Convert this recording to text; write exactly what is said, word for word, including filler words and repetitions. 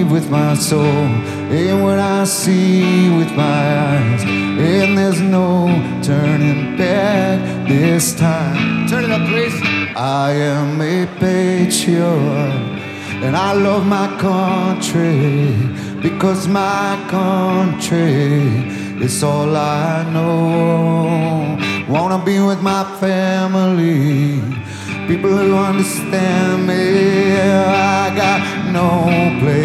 believe with my soul in what I see with my eyes, and there's no turning back this time. Turn it up, please. I am a patriot, and I love my country, because my country is all I know. Wanna be with my family, people who understand me. I got no place